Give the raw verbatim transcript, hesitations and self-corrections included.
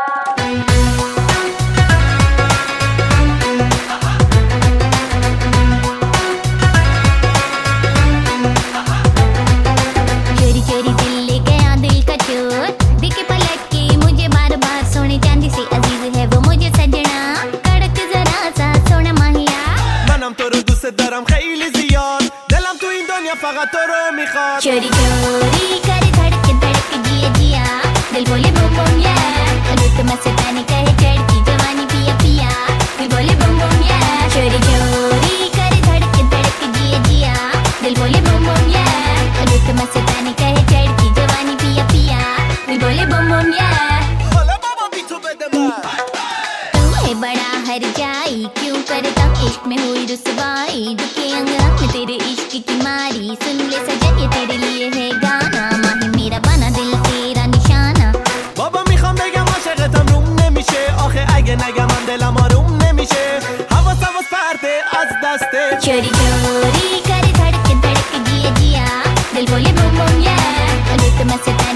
دارم خیلی زیاد دلم تو این دنیا فقط تو رو میخواد چوری چوری کری دھڑک دھڑک جیا جیا دل بولے بم بم یا روت مستانی کہے چڑکی جوانی پیا پیا دل بولے بم بم یا چوری چوری کری دھڑک دھڑک جیا جیا دل بولے بم بم یا روت مستانی کہے چڑکی جوانی پیا پیا دل بولے بم بم یا حالا بابا بی تو بده من तू है बड़ा हर जाई क्यों करता इश्क में हुई रुसवाई दुखे अंग अंग तेरे इश्क की मारी सुन ले सजन ये तेरे लिए है गाना माही मेरा बना दिल तेरा निशाना بابا میخوام بگم عاشقتم روم نمیشه آخه اگه نگم من دلم آروم نمیشه حواس حواس پرده از دسته चोरी चोरी करे धड़क धड़क जिया जिया दिल बोले बम बम या रुत मस्तानी